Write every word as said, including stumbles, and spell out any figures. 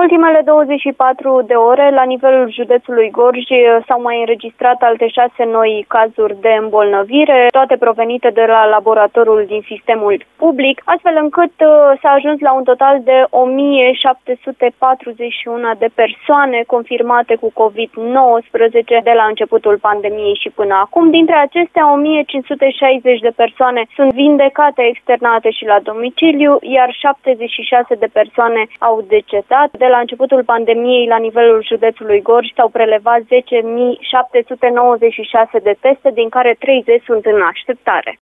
ultimele douăzeci și patru de ore, la nivelul județului Gorj, s-au mai înregistrat alte șase noi cazuri de îmbolnăvire, toate provenite de la laboratorul din sistemul public, astfel încât s-a ajuns la un total de o mie șapte sute patruzeci și unu de persoane confirmate cu covid nouăsprezece de la începutul pandemiei și până acum. Dintre acestea, o mie cinci sute șaizeci de persoane sunt vindecate, externate și la domiciliu, iar șaptezeci și șase de persoane au decedat. De la începutul pandemiei, la nivelul județului Gorj, s-au prelevat zece mii șapte sute nouăzeci și șase de teste, din care treizeci sunt în așteptare.